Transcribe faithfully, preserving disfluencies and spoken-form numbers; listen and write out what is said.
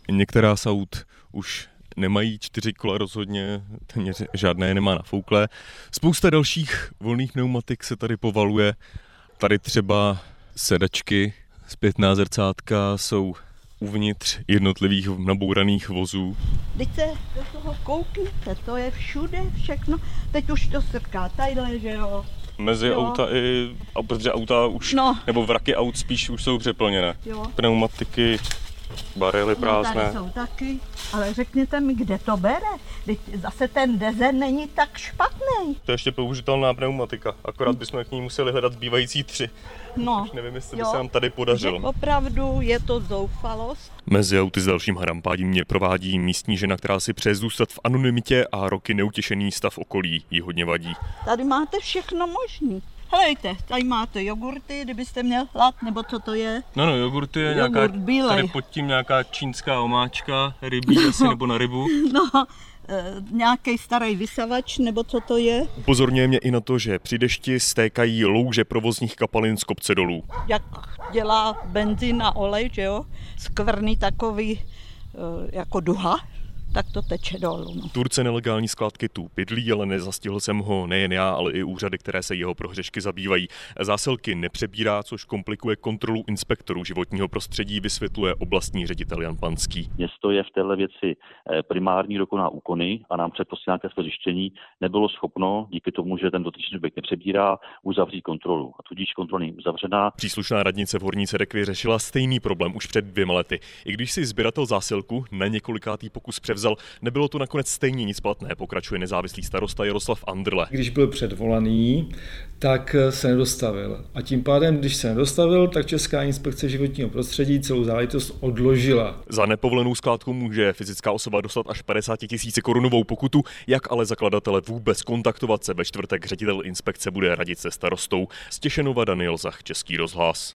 Některá z aut už nemají čtyři kola rozhodně, téměř žádné nemá nafouklé. Spousta dalších volných pneumatik se tady povaluje. Tady třeba sedačky, zpětná zrcátka jsou uvnitř jednotlivých nabouraných vozů. Teď se do toho koukněte, to je všude všechno. Teď už to strká tadyhle, že jo. Mezi jo. auta i, protože auta už, no. nebo vraky aut spíš už jsou přeplněné. Jo. Pneumatiky, barely prázdné. No, tady jsou taky, ale řekněte mi, kde to bere? Teď zase ten dezen není tak špatný. To je ještě použitelná pneumatika, akorát bychom k ní museli hledat zbývající tři. No, už nevím, jestli jo. by se nám tady podařilo. Že opravdu je to zoufalost. Mezi auty s dalším harampádím mě provádí místní žena, která si přeje zůstat v anonymitě a roky neutěšený stav okolí jí hodně vadí. Tady máte všechno možný. Helejte, tady máte jogurty, kdybyste měl hlad, nebo co to je? No no, jogurty je Jogurt nějaká, bílej. Tady pod tím nějaká čínská omáčka, rybí asi, nebo na rybu. No, e, nějaký starý vysavač, nebo co to je? Upozorňuje mě i na to, že při dešti stékají louže provozních kapalin z kopce dolů. Jak dělá benzín a olej, že jo? Skvrný takový e, jako duha. Tak to teče dolů. No. Tvůrce nelegální skládky tu bydlí, ale nezastihl jsem ho nejen já, ale i úřady, které se jeho prohřešky zabývají. Zásilky nepřebírá, což komplikuje kontrolu inspektorů životního prostředí, vysvětluje oblastní ředitel Jan Panský. Město je v této věci primární, kdo koná úkony a nám před nějaké své zjištění nebylo schopno, díky tomu, že ten dotyčný subjekt nepřebírá, uzavřít kontrolu. A tudíž kontrola není uzavřená. Příslušná radnice v Horní Cerekvi řešila stejný problém už před dvěma lety. I když si sběratel zásilku na několikátý pokus převzal, nebylo to nakonec stejně nic platné, pokračuje nezávislý starosta Jaroslav Andrle. Když byl předvolaný, tak se nedostavil. A tím pádem, když se nedostavil, tak Česká inspekce životního prostředí celou záležitost odložila. Za nepovolenou skládku může fyzická osoba dostat až padesát tisíc korunovou pokutu, jak ale zakladatele vůbec kontaktovat se ve čtvrtek ředitel inspekce bude radit se starostou. Z Těšenova Daniel Zach, Český rozhlas.